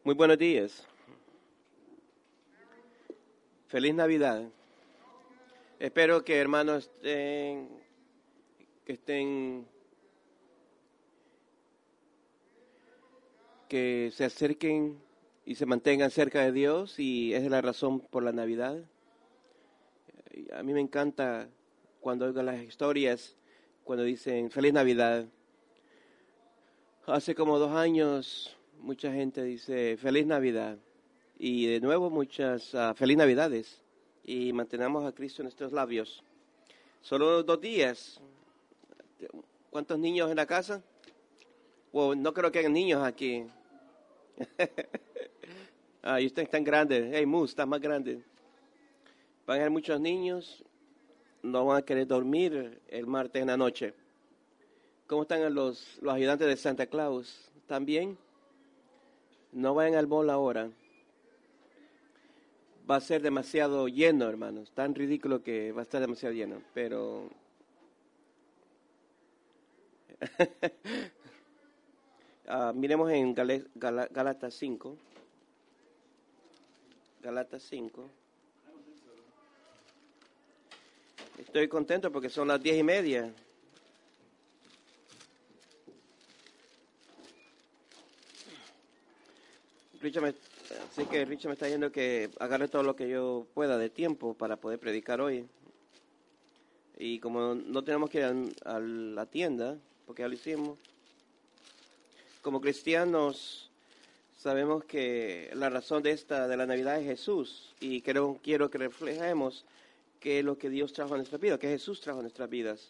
Muy buenos días. Feliz Navidad. Espero que hermanos que se acerquen y se mantengan cerca de Dios, y esa es la razón por la Navidad. A mí me encanta cuando oigo las historias, cuando dicen Feliz Navidad. Hace como 2 años mucha gente dice Feliz Navidad, y de nuevo muchas Feliz Navidades, y mantenemos a Cristo en nuestros labios. Solo 2 días. ¿Cuántos niños en la casa? Well, no creo que haya niños aquí. Y ustedes están grandes. Hey, Mus, estás más grande. Van a haber muchos niños. No van a querer dormir el martes en la noche. ¿Cómo están los ayudantes de Santa Claus? ¿Están bien? No vayan al mall ahora. Va a ser demasiado lleno, hermanos. Tan ridículo que va a estar demasiado lleno. Pero miremos en Gálatas 5. Gálatas 5. Estoy contento porque son las 10:30. Así que Richard me está diciendo que agarre todo lo que yo pueda de tiempo para poder predicar hoy. Y como no tenemos que ir a la tienda, porque ya lo hicimos, como cristianos sabemos que la razón de la Navidad es Jesús, y quiero que reflejemos qué es lo que Dios trajo a nuestras vidas, que Jesús trajo a nuestras vidas.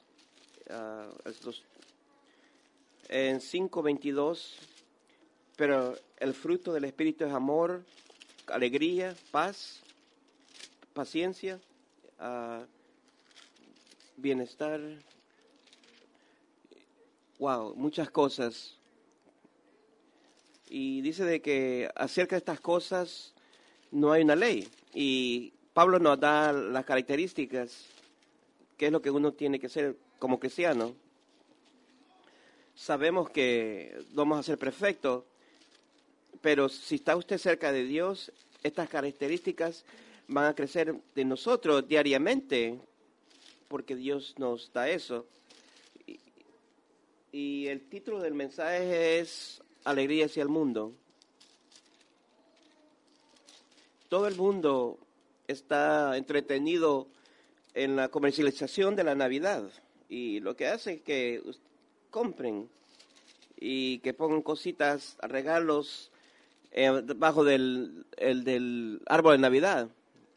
En 5:22, pero el fruto del Espíritu es amor, alegría, paz, paciencia, bienestar, muchas cosas. Y dice de que acerca de estas cosas no hay una ley. Y Pablo nos da las características, qué es lo que uno tiene que ser como cristiano. Sabemos que vamos a ser perfectos, pero si está usted cerca de Dios, estas características van a crecer de nosotros diariamente, porque Dios nos da eso. Y el título del mensaje es Alegría hacia el mundo. Todo el mundo está entretenido en la comercialización de la Navidad, y lo que hace es que compren y que pongan cositas, regalos debajo del árbol de Navidad.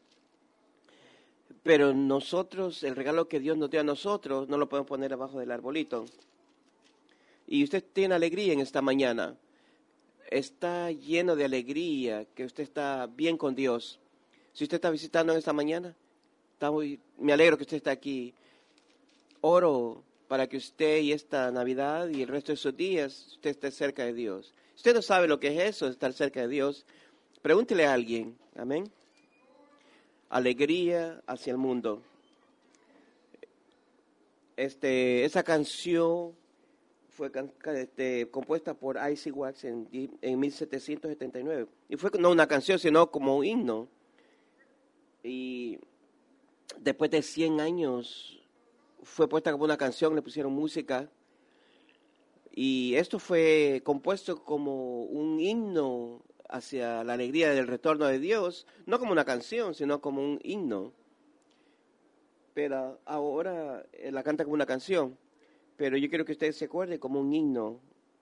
Pero nosotros, el regalo que Dios nos dio a nosotros, no lo podemos poner abajo del arbolito. Y usted tiene alegría en esta mañana. Está lleno de alegría, que usted está bien con Dios. Si usted está visitando en esta mañana, me alegro que usted está aquí. Oro para que usted y esta Navidad y el resto de sus días, usted esté cerca de Dios. Si usted no sabe lo que es eso, estar cerca de Dios, pregúntele a alguien. Amén. Alegría hacia el mundo. Esa canción fue compuesta por Isaac Watts en 1779. Y fue no una canción, sino como un himno. Y después de 100 años fue puesta como una canción, le pusieron música. Y esto fue compuesto como un himno hacia la alegría del retorno de Dios, no como una canción, sino como un himno. Pero ahora la canta como una canción. Pero yo quiero que ustedes se acuerden como un himno.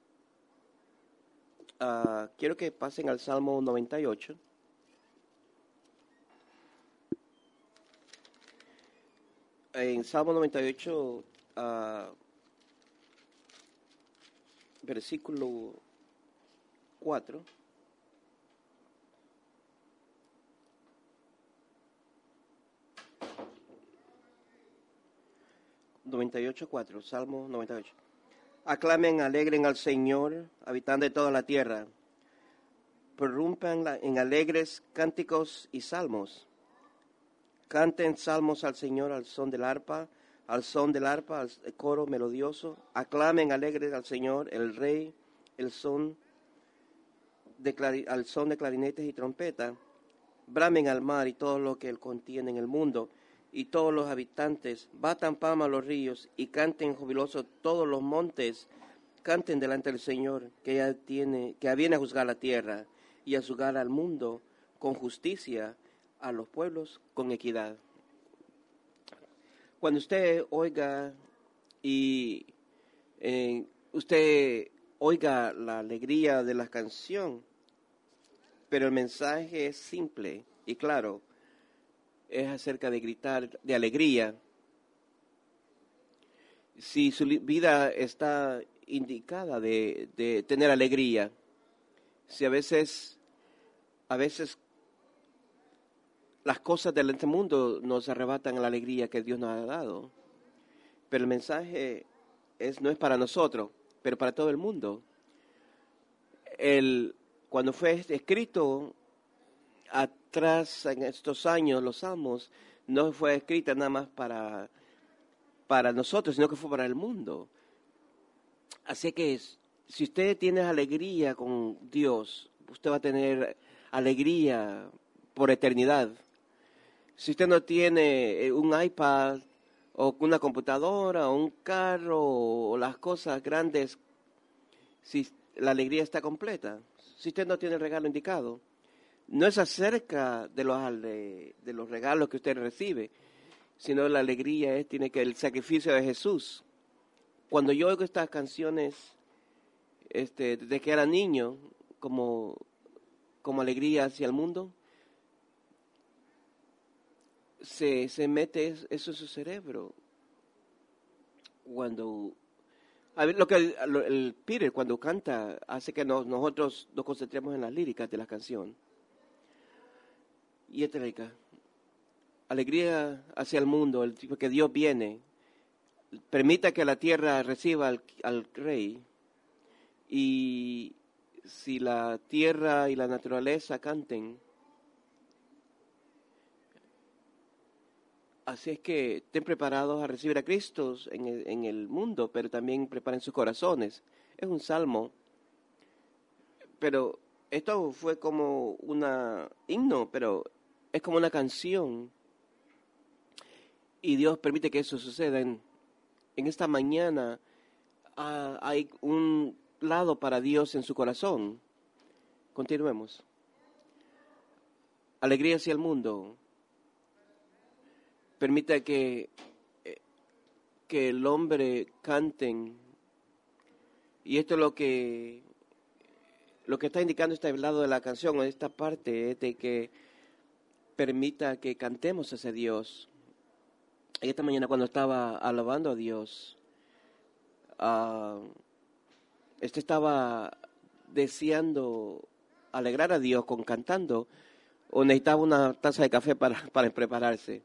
Quiero que pasen al Salmo 98. En Salmo 98, versículo 4. Salmo 98. Aclamen, alegren al Señor, habitantes de toda la tierra. Prorrumpan en alegres cánticos y salmos. Canten salmos al Señor al son del arpa, al coro melodioso. Aclamen alegres al Señor, el Rey, el son al son de clarinetes y trompetas, bramen al mar y todo lo que él contiene en el mundo, y todos los habitantes, batan palmas a los ríos y canten jubilosos todos los montes, canten delante del Señor, que viene a juzgar la tierra y a juzgar al mundo con justicia, a los pueblos con equidad. Cuando usted oiga usted oiga la alegría de la canción, pero el mensaje es simple y claro, es acerca de gritar de alegría. Si su vida está indicada de tener alegría, si a veces las cosas de este mundo nos arrebatan la alegría que Dios nos ha dado, pero el mensaje no es para nosotros, pero para todo el mundo. Cuando fue escrito atrás en estos años, los Salmos, no fue escrita nada más para nosotros, sino que fue para el mundo. Así que si usted tiene alegría con Dios, usted va a tener alegría por eternidad. Si usted no tiene un iPad o una computadora o un carro o las cosas grandes, si la alegría está completa. Si usted no tiene el regalo indicado, no es acerca de los regalos que usted recibe, sino la alegría tiene que el sacrificio de Jesús. Cuando yo oigo estas canciones, desde que era niño, como alegría hacia el mundo, se mete eso en su cerebro. El Peter cuando canta hace que nosotros nos concentremos en las líricas de la canción. Y esta lírica, alegría hacia el mundo, porque Dios viene, permita que la tierra reciba al Rey, y si la tierra y la naturaleza canten, así es que estén preparados a recibir a Cristo en el mundo, pero también preparen sus corazones. Es un salmo, pero esto fue como un himno, pero es como una canción. Y Dios permite que eso suceda. En esta mañana hay un lado para Dios en su corazón. Continuemos. Alegría hacia el mundo. Permita que el hombre canten. Y esto es lo que está indicando este lado de la canción, esta parte, de que permita que cantemos a ese Dios. Y esta mañana cuando estaba alabando a Dios, estaba deseando alegrar a Dios cantando, o necesitaba una taza de café para prepararse.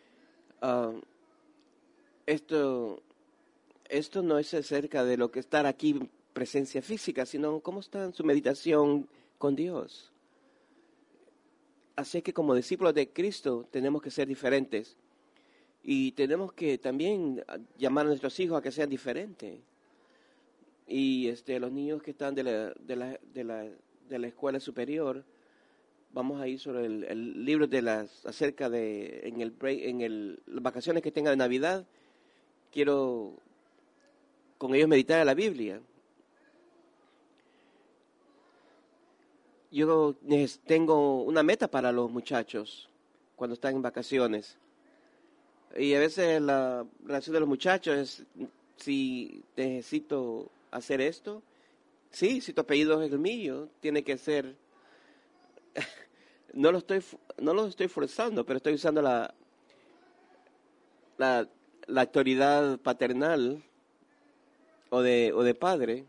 Esto no es acerca de lo que estar aquí en presencia física, sino cómo está en su meditación con Dios. Así que como discípulos de Cristo tenemos que ser diferentes y tenemos que también llamar a nuestros hijos a que sean diferentes. Y los niños que están de la escuela superior, vamos a ir sobre el libro acerca de las vacaciones que tengan de Navidad. Quiero con ellos meditar en la Biblia. Yo tengo una meta para los muchachos cuando están en vacaciones. Y a veces la reacción de los muchachos es, si necesito hacer esto, sí, si tu apellido es el mío, tiene que ser. No lo estoy forzando, pero estoy usando la autoridad paternal o de padre.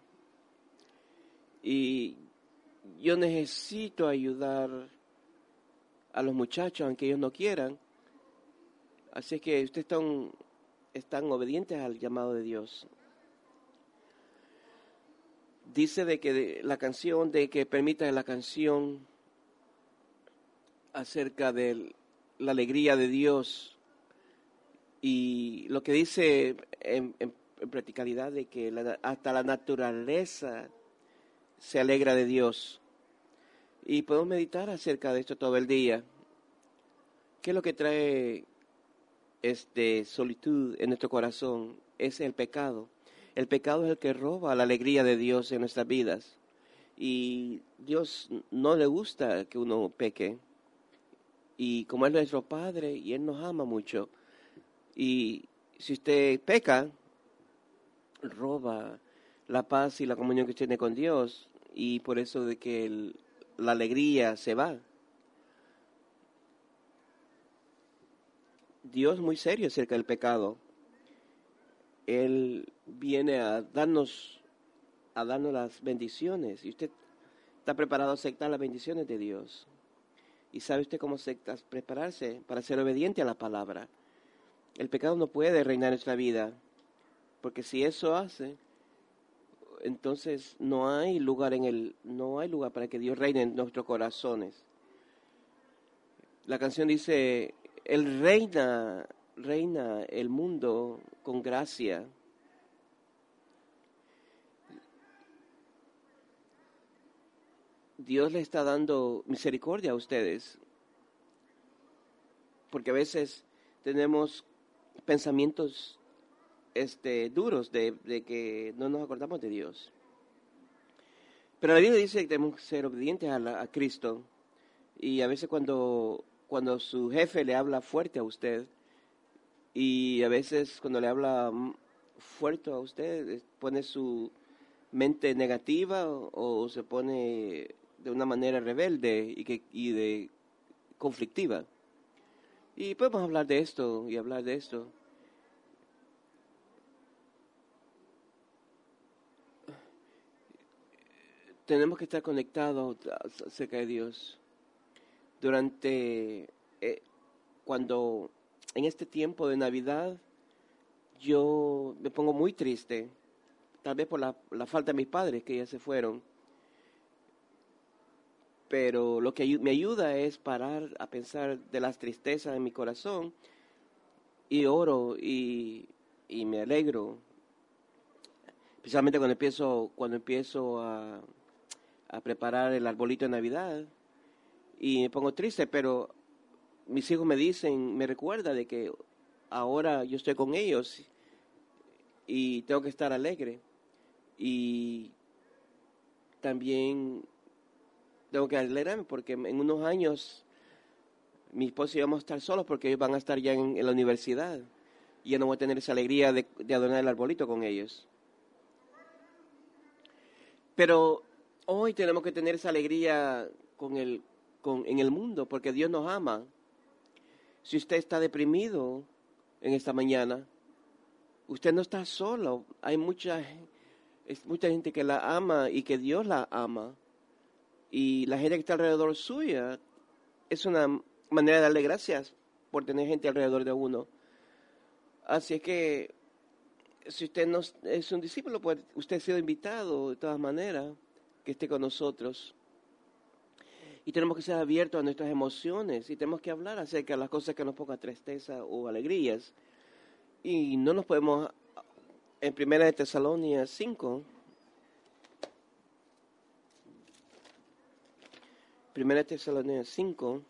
Y yo necesito ayudar a los muchachos, aunque ellos no quieran. Así que ustedes están obedientes al llamado de Dios. Dice de que permita la canción acerca de la alegría de Dios, y lo que dice en practicalidad de que hasta la naturaleza se alegra de Dios. Y podemos meditar acerca de esto todo el día. ¿Qué es lo que trae solitud en nuestro corazón? Es el pecado. El pecado es el que roba la alegría de Dios en nuestras vidas. Y Dios no le gusta que uno peque. Y como Él es nuestro Padre y Él nos ama mucho. Y si usted peca, roba la paz y la comunión que usted tiene con Dios. Y por eso de que la alegría se va. Dios es muy serio acerca del pecado. Él viene a darnos las bendiciones. Y usted está preparado a aceptar las bendiciones de Dios. ¿Y sabe usted cómo prepararse para ser obediente a la palabra? El pecado no puede reinar en nuestra vida, porque si eso hace, entonces no hay lugar para que Dios reine en nuestros corazones. La canción dice, Él reina el mundo con gracia. Dios le está dando misericordia a ustedes, porque a veces tenemos pensamientos duros de que no nos acordamos de Dios. Pero la Biblia dice que tenemos que ser obedientes a Cristo, y a veces cuando su jefe le habla fuerte a usted, y a veces cuando le habla fuerte a usted, pone su mente negativa o se pone de una manera rebelde y de conflictiva. Y podemos hablar de esto y hablar de esto. Tenemos que estar conectados acerca de Dios. Cuando en este tiempo de Navidad yo me pongo muy triste, tal vez por la falta de mis padres que ya se fueron. Pero lo que me ayuda es parar a pensar de las tristezas en mi corazón y oro y me alegro. Especialmente cuando empiezo a preparar el arbolito de Navidad y me pongo triste, pero mis hijos me recuerdan de que ahora yo estoy con ellos y tengo que estar alegre. Y también tengo que alegrarme porque en unos años mi esposo y yo vamos a estar solos porque ellos van a estar ya en la universidad y yo no voy a tener esa alegría de adornar el arbolito con ellos. Pero hoy tenemos que tener esa alegría en el mundo porque Dios nos ama. Si usted está deprimido en esta mañana, usted no está solo. Hay mucha gente que la ama y que Dios la ama. Y la gente que está alrededor suya es una manera de darle gracias por tener gente alrededor de uno. Así es que si usted no es un discípulo, pues usted ha sido invitado de todas maneras que esté con nosotros. Y tenemos que ser abiertos a nuestras emociones y tenemos que hablar acerca de las cosas que nos pongan tristeza o alegrías. Y no nos podemos, en 1 Tesalonicenses 5, 1 Tesalonicenses 5,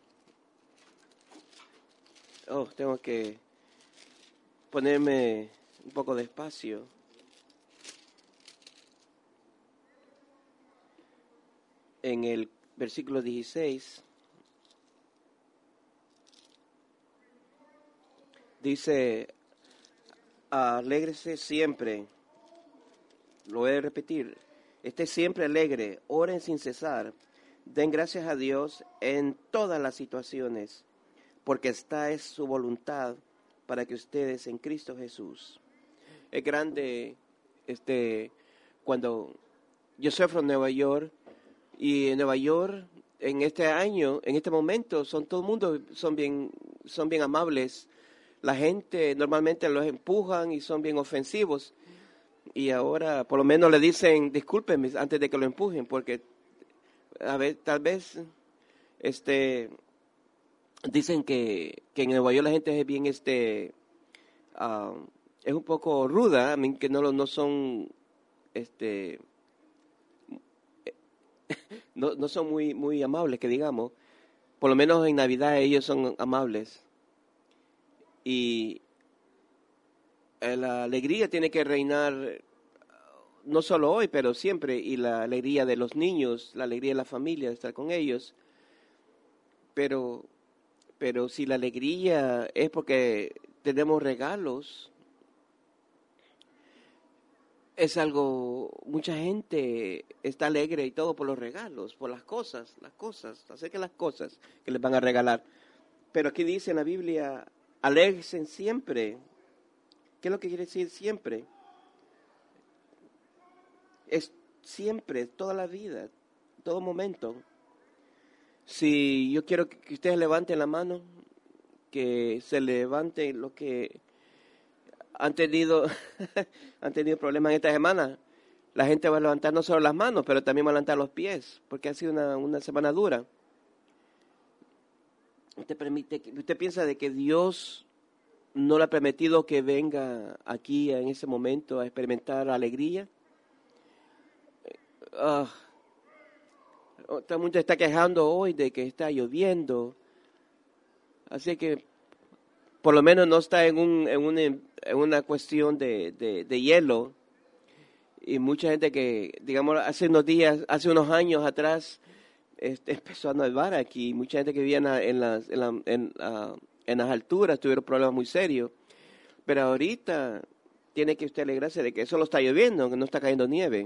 tengo que ponerme un poco de espacio. En el versículo 16 dice, alégrese siempre, lo voy a repetir, esté siempre alegre, oren sin cesar, den gracias a Dios en todas las situaciones, porque esta es su voluntad para que ustedes en Cristo Jesús. Es grande cuando yo soy de Nueva York, y en Nueva York en este año, en este momento, todo el mundo son bien amables. La gente normalmente los empujan y son bien ofensivos. Y ahora por lo menos le dicen discúlpenme antes de que lo empujen, porque tal vez dicen que en Nueva York la gente es bien es un poco ruda, no son no son muy amables, que digamos. Por lo menos en Navidad ellos son amables. Y la alegría tiene que reinar no solo hoy, pero siempre. Y la alegría de los niños, la alegría de la familia, de estar con ellos. Pero si la alegría es porque tenemos regalos, es algo, mucha gente está alegre y todo por los regalos, por las cosas, acerca de las cosas que les van a regalar. Pero aquí dice en la Biblia, alégrense siempre. ¿Qué es lo que quiere decir siempre? Es siempre, toda la vida, todo momento. Si yo quiero que ustedes levanten la mano, que se levanten los que han tenido, han tenido problemas en esta semana. La gente va a levantar no solo las manos, pero también va a levantar los pies, porque ha sido una semana dura. Usted piensa de que Dios no le ha permitido que venga aquí en ese momento a experimentar alegría. Todo el mundo está quejando hoy de que está lloviendo, así que por lo menos no está en una cuestión de hielo. Y mucha gente que, digamos, hace unos años atrás, empezó a nevar aquí. Mucha gente que vivía en las alturas tuvieron problemas muy serios. Pero ahorita tiene que usted alegrarse de que solo está lloviendo, que no está cayendo nieve.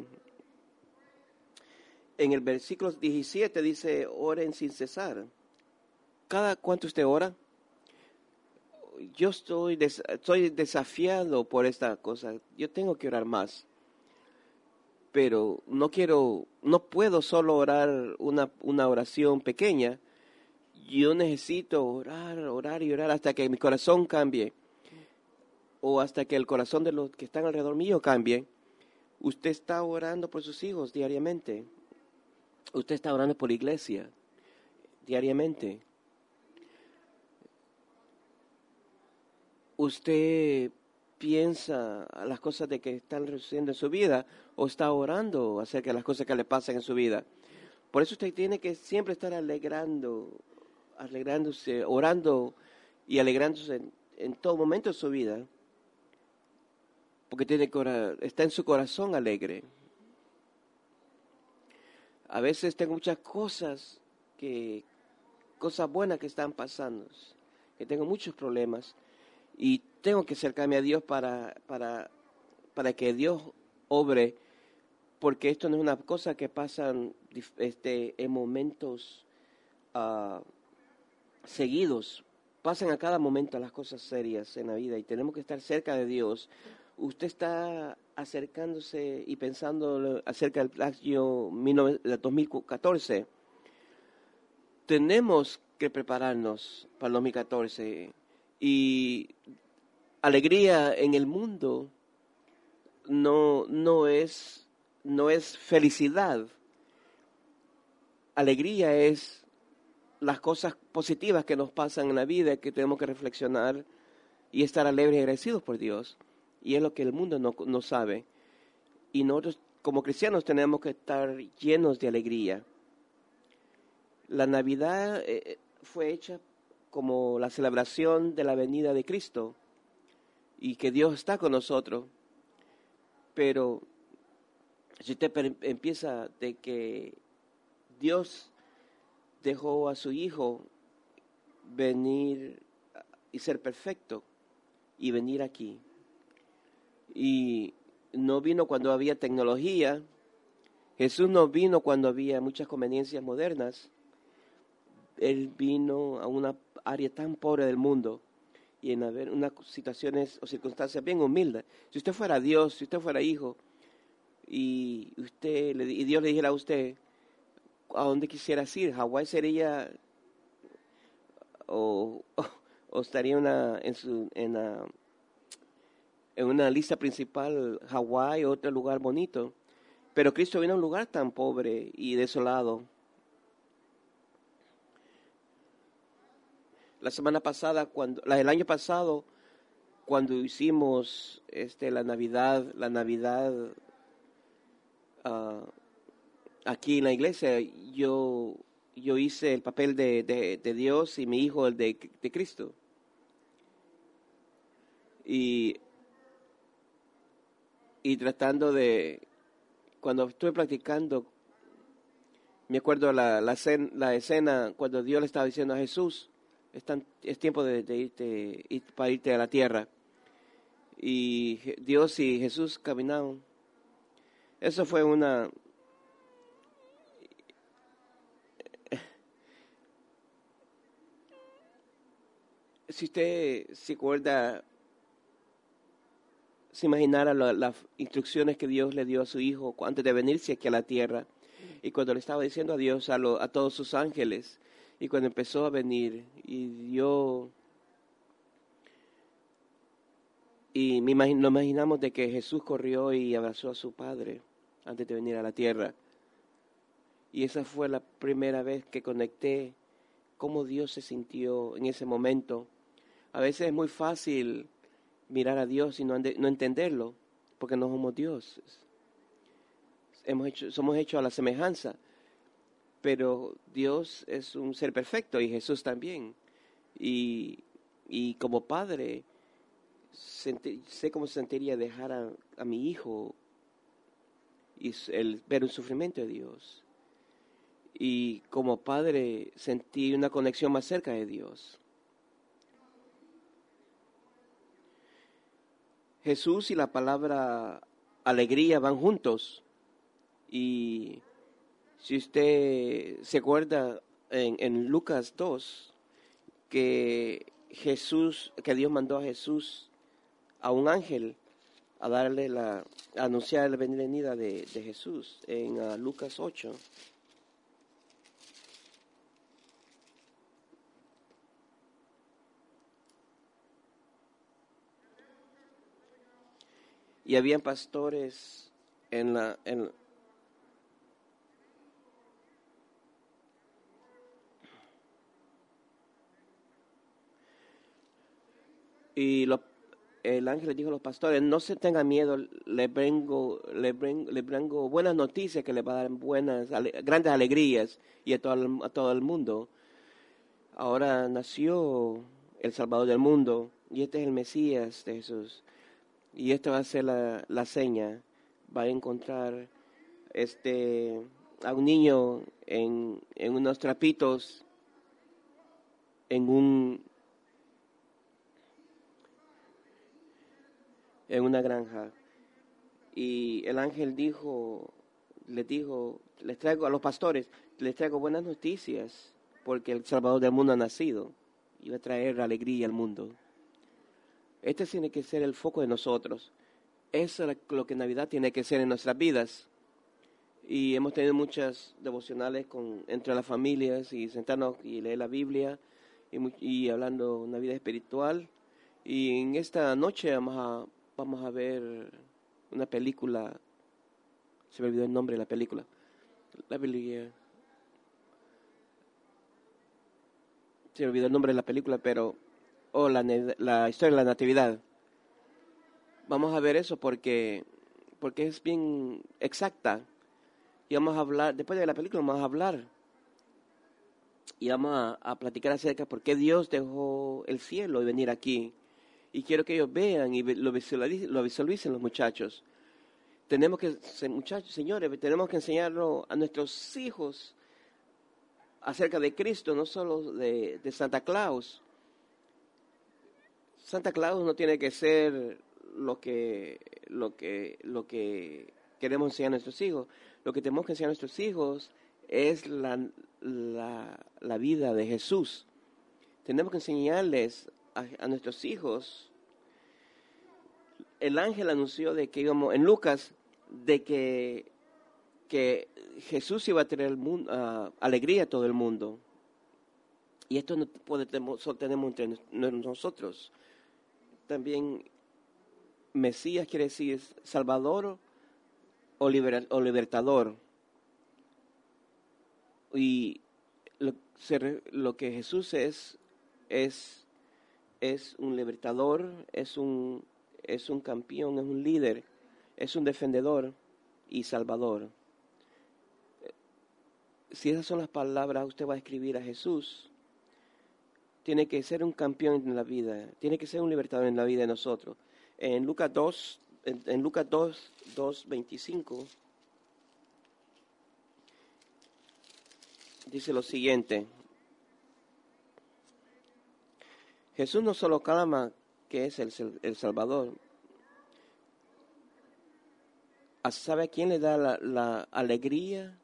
En el versículo 17 dice, oren sin cesar. ¿Cada cuánto usted ora? Yo estoy desafiado por esta cosa. Yo tengo que orar más. Pero no puedo solo orar una oración pequeña. Yo necesito orar y orar hasta que mi corazón cambie. O hasta que el corazón de los que están alrededor mío cambie. Usted está orando por sus hijos diariamente. Usted está orando por la iglesia diariamente. Usted piensa a las cosas de que están sucediendo en su vida o está orando acerca de las cosas que le pasan en su vida. Por eso usted tiene que siempre estar alegrándose, orando y alegrándose en todo momento de su vida. Porque tiene que orar, está en su corazón alegre. A veces tengo muchas cosas buenas que están pasando, que tengo muchos problemas. Y tengo que acercarme a Dios para que Dios obre, porque esto no es una cosa que pasan en momentos seguidos. Pasan a cada momento las cosas serias en la vida y tenemos que estar cerca de Dios. Usted está acercándose y pensando acerca del año 2014. Tenemos que prepararnos para el 2014. Y alegría en el mundo no es felicidad. Alegría es las cosas positivas que nos pasan en la vida, que tenemos que reflexionar y estar alegres y agradecidos por Dios. Y es lo que el mundo no sabe. Y nosotros como cristianos tenemos que estar llenos de alegría. La Navidad fue hecha como la celebración de la venida de Cristo y que Dios está con nosotros. Pero si usted empieza de que Dios dejó a su Hijo venir y ser perfecto y venir aquí. Y no vino cuando había tecnología. Jesús no vino cuando había muchas conveniencias modernas. Él vino a una área tan pobre del mundo y en haber unas situaciones o circunstancias bien humildes. Si usted fuera Dios, si usted fuera hijo y Dios le dijera a usted a dónde quisiera ir, Hawái sería o estaría en una lista principal Hawái o otro lugar bonito. Pero Cristo vino a un lugar tan pobre y desolado. El año pasado, cuando hicimos la Navidad aquí en la iglesia yo hice el papel de Dios y mi hijo el de Cristo. Y tratando cuando estuve practicando, me acuerdo la escena cuando Dios le estaba diciendo a Jesús, es tiempo de irte, para irte a la tierra. Y Dios y Jesús caminaban. Eso fue si usted se acuerda, se imaginara las instrucciones que Dios le dio a su hijo antes de venirse aquí a la tierra, y cuando le estaba diciendo a Dios, a todos sus ángeles, y cuando empezó a venir, nos imaginamos de que Jesús corrió y abrazó a su padre antes de venir a la tierra. Y esa fue la primera vez que conecté cómo Dios se sintió en ese momento. A veces es muy fácil mirar a Dios y no entenderlo, porque no somos Dios. Somos hechos a la semejanza, pero Dios es un ser perfecto y Jesús también. Y como padre, sé cómo se sentiría dejar a mi hijo y ver un sufrimiento de Dios. Y como padre sentí una conexión más cerca de Dios. Jesús y la palabra alegría van juntos. Y si usted se acuerda en Lucas 2, que Dios mandó a Jesús, a un ángel, a anunciar la venida de Jesús en Lucas 8. Y habían pastores y el ángel les dijo a los pastores, no se tengan miedo, les vengo buenas noticias que les va a dar grandes alegrías y a todo el mundo. Ahora nació el Salvador del mundo y este es el Mesías de Jesús. Y esta va a ser la seña. Va a encontrar a un niño en unos trapitos en una granja. Y el ángel les dijo, les traigo a los pastores, les traigo buenas noticias, porque el Salvador del mundo ha nacido y va a traer alegría al mundo. Este tiene que ser el foco de nosotros. Eso es lo que Navidad tiene que ser en nuestras vidas. Y hemos tenido muchas devocionales entre las familias y sentarnos y leer la Biblia y hablando una vida espiritual. Y en esta noche vamos a ver una película. Se me olvidó el nombre de la película. Se me olvidó el nombre de la película, pero la historia de la Natividad. Vamos a ver eso porque es bien exacta. Y vamos a hablar, después de la película vamos a hablar. Y vamos a platicar acerca de por qué Dios dejó el cielo y venir aquí. Y quiero que ellos vean y lo visualicen los muchachos. Señores, tenemos que enseñarlo a nuestros hijos acerca de Cristo, no solo de Santa Claus. Santa Claus no tiene que ser lo que queremos enseñar a nuestros hijos. Lo que tenemos que enseñar a nuestros hijos es la vida de Jesús. Tenemos que enseñarles a nuestros hijos. El ángel anunció de que íbamos, en Lucas, de que Jesús iba a traer alegría a todo el mundo. Y esto no tenemos entre nosotros. También Mesías quiere decir Salvador o libertador. Y lo que Jesús es un libertador, es un campeón, es un líder, es un defendedor y salvador. si esas son las palabras, usted va a escribir a Jesús. Tiene que ser un campeón en la vida, tiene que ser un libertador en la vida de nosotros. En Lucas 2, en Lucas 2, 25, dice lo siguiente. Jesús no solo clama que es el Salvador. ¿Sabe a quién le da la alegría?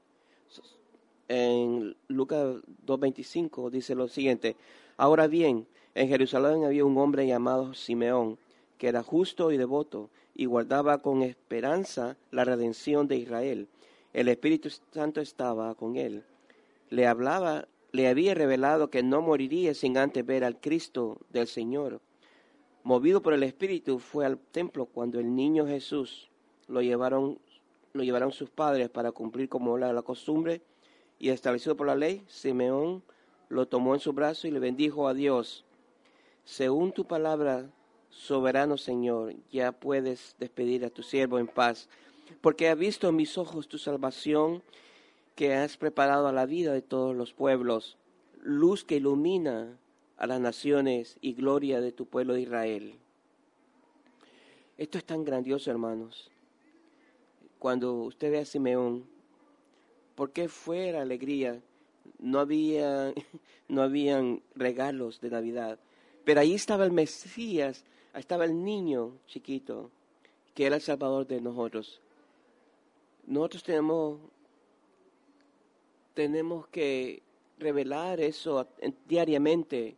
En Lucas 2:25 dice lo siguiente. Ahora bien, en Jerusalén había un hombre llamado Simeón, que era justo y devoto, y guardaba con esperanza la redención de Israel. El Espíritu Santo estaba con él. Le había revelado que no moriría sin antes ver al Cristo del Señor. Movido por el Espíritu, fue al templo cuando el niño Jesús lo llevaron sus padres para cumplir como era la costumbre y establecido por la ley. Simeón lo tomó en su brazo y le bendijo a Dios. Según tu palabra, soberano Señor, ya puedes despedir a tu siervo en paz, porque he visto en mis ojos tu salvación que has preparado a la vida de todos los pueblos, luz que ilumina a las naciones y gloria de tu pueblo de Israel. Esto es tan grandioso, hermanos. Cuando usted ve a Simeón, ¿por qué fue la alegría? No habían regalos de Navidad, pero ahí estaba el Mesías, ahí estaba el niño chiquito, que era el Salvador de nosotros. Nosotros tenemos que revelar eso diariamente.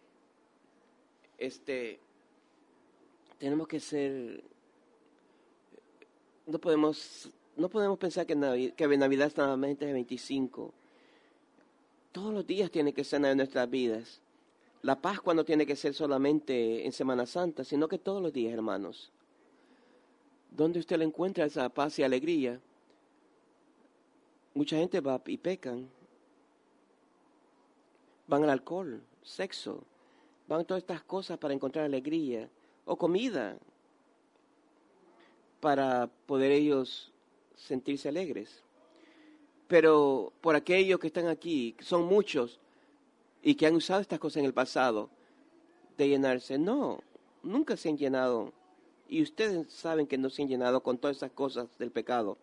Tenemos que ser, no podemos pensar que Navidad solamente es el 25. Todos los días tiene que ser en nuestras vidas. La Pascua no tiene que ser solamente en Semana Santa, sino que todos los días, hermanos. ¿Dónde usted le encuentra esa paz y alegría? Mucha gente va y pecan. Van al alcohol, sexo, van a todas estas cosas para encontrar alegría, o comida, para poder ellos sentirse alegres. Pero por aquellos que están aquí, que son muchos, y que han usado estas cosas en el pasado, de llenarse, no, nunca se han llenado. Y ustedes saben que no se han llenado con todas esas cosas del pecado.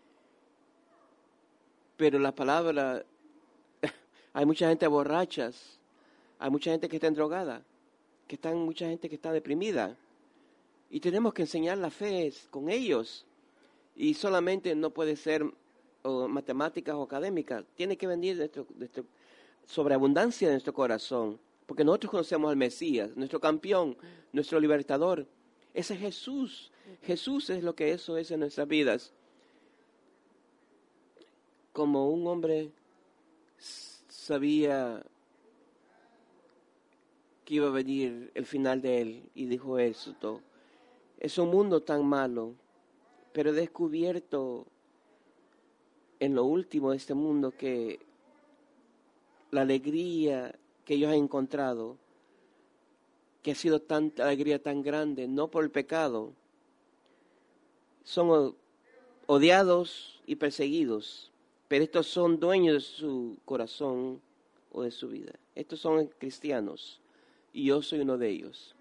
Pero la palabra, hay mucha gente borrachas, hay mucha gente que está drogada, mucha gente que está deprimida. Y tenemos que enseñar la fe con ellos. Y solamente no puede ser matemáticas o académicas. Tiene que venir de sobreabundancia de nuestro corazón. Porque nosotros conocemos al Mesías, nuestro campeón, nuestro libertador. Ese es Jesús. Jesús es lo que eso es en nuestras vidas. Como un hombre sabía que iba a venir el final de él y dijo esto. Es un mundo tan malo, pero he descubierto en lo último de este mundo que la alegría que ellos han encontrado, que ha sido tanta alegría tan grande, no por el pecado, son odiados y perseguidos, pero estos son dueños de su corazón o de su vida. Estos son cristianos y yo soy uno de ellos.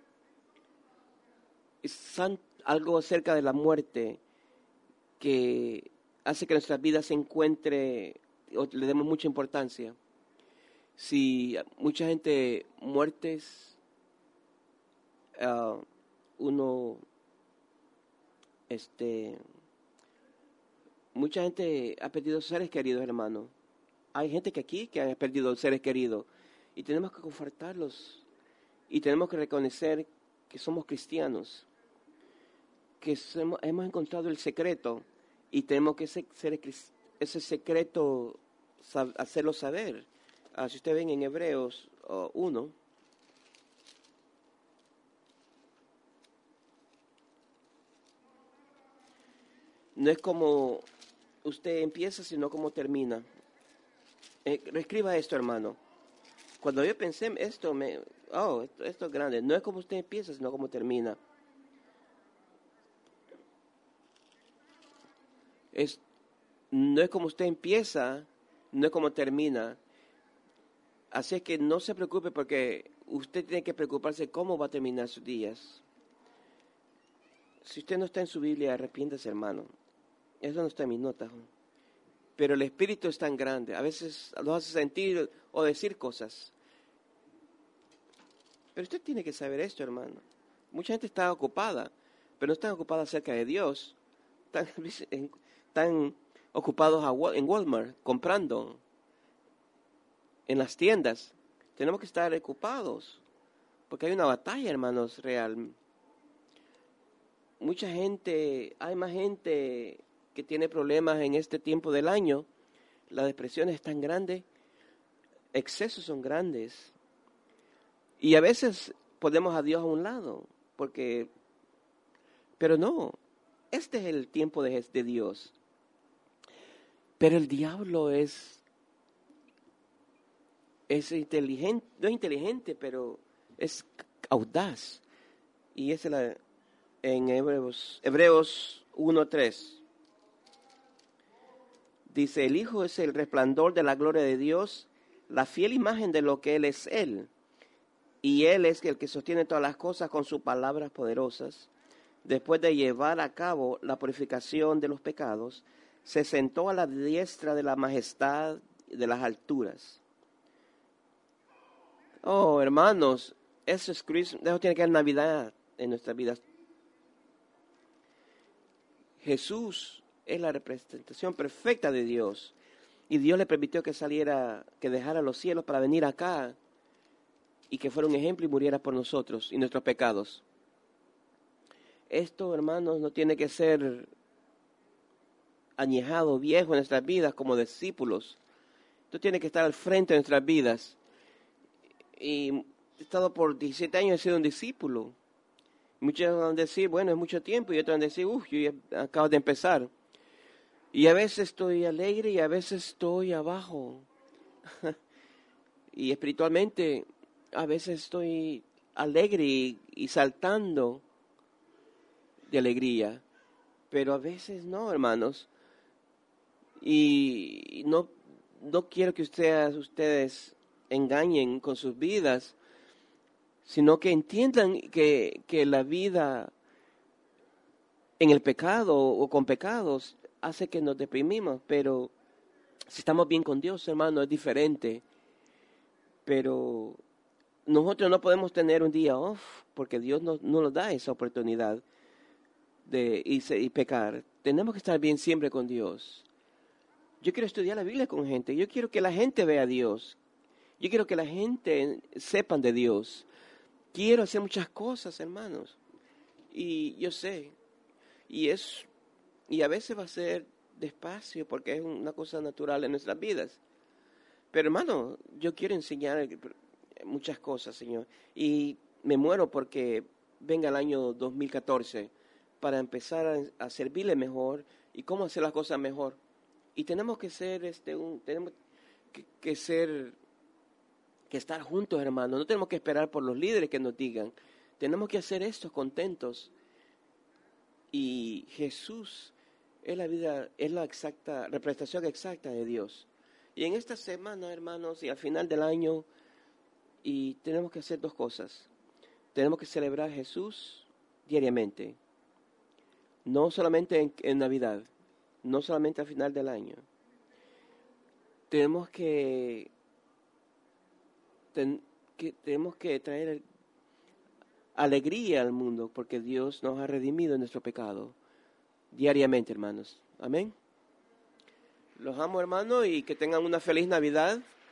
Es algo acerca de la muerte que hace que nuestra vida se encuentre, o le demos mucha importancia. Si mucha gente muertes, mucha gente ha perdido seres queridos, hermano. Hay gente que ha perdido seres queridos y tenemos que confortarlos y tenemos que reconocer que somos cristianos, que hemos encontrado el secreto y tenemos que ese secreto hacerlo saber. Si ustedes ven en Hebreos 1, no es como usted empieza, sino como termina. Reescriba esto, hermano. Cuando yo pensé esto es grande. No es como usted empieza, sino como termina. No es como usted empieza, no es como termina. Así es que no se preocupe porque usted tiene que preocuparse cómo va a terminar sus días. Si usted no está en su Biblia, arrepiéntase, hermano. Eso no está en mis notas. Pero el Espíritu es tan grande. A veces lo hace sentir o decir cosas. Pero usted tiene que saber esto, hermano. Mucha gente está ocupada, pero no están ocupada acerca de Dios. Están ocupados en Walmart, comprando, en las tiendas. Tenemos que estar ocupados, porque hay una batalla, hermanos, real. Mucha gente, hay más gente que tiene problemas en este tiempo del año. La depresión es tan grande, excesos son grandes. Y a veces ponemos a Dios a un lado, pero no, este es el tiempo de Dios. Pero el diablo es inteligente, no es inteligente, pero es audaz. Y es en Hebreos 1:3. Dice, el Hijo es el resplandor de la gloria de Dios, la fiel imagen de lo que Él es Él. Y Él es el que sostiene todas las cosas con sus palabras poderosas. Después de llevar a cabo la purificación de los pecados, se sentó a la diestra de la majestad de las alturas. Oh, hermanos, eso es Cristo, eso tiene que haber Navidad en nuestras vidas. Jesús es la representación perfecta de Dios. Y Dios le permitió que dejara los cielos para venir acá y que fuera un ejemplo y muriera por nosotros y nuestros pecados. Esto, hermanos, no tiene que ser añejado, viejo en nuestras vidas como discípulos. Esto tiene que estar al frente de nuestras vidas. Y he estado por 17 años, he sido un discípulo. Muchos van a decir, bueno, es mucho tiempo, y otros van a decir, yo ya acabo de empezar. Y a veces estoy alegre y a veces estoy abajo. Y espiritualmente, a veces estoy alegre y saltando de alegría. Pero a veces no, hermanos. Y no quiero que ustedes engañen con sus vidas, sino que entiendan que la vida en el pecado o con pecados hace que nos deprimimos, pero si estamos bien con Dios, hermano, es diferente. Pero nosotros no podemos tener un día off, porque Dios no nos da esa oportunidad de irse y pecar. Tenemos que estar bien siempre con Dios. Yo quiero estudiar la Biblia con gente, yo quiero que la gente vea a Dios, yo quiero que la gente sepan de Dios. Quiero hacer muchas cosas, hermanos, y yo sé, y a veces va a ser despacio porque es una cosa natural en nuestras vidas. Pero hermano, yo quiero enseñar muchas cosas, Señor, y me muero porque venga el año 2014 para empezar a servirle mejor y cómo hacer las cosas mejor. Y tenemos que estar juntos, hermanos. No tenemos que esperar por los líderes que nos digan. Tenemos que hacer esto contentos. Y Jesús es la exacta representación exacta de Dios. Y en esta semana, hermanos, y al final del año, y tenemos que hacer dos cosas. Tenemos que celebrar a Jesús diariamente. No solamente en Navidad, no solamente al final del año. Tenemos que traer alegría al mundo porque Dios nos ha redimido de nuestro pecado diariamente, hermanos. Amén. Los amo, hermanos, y que tengan una feliz Navidad.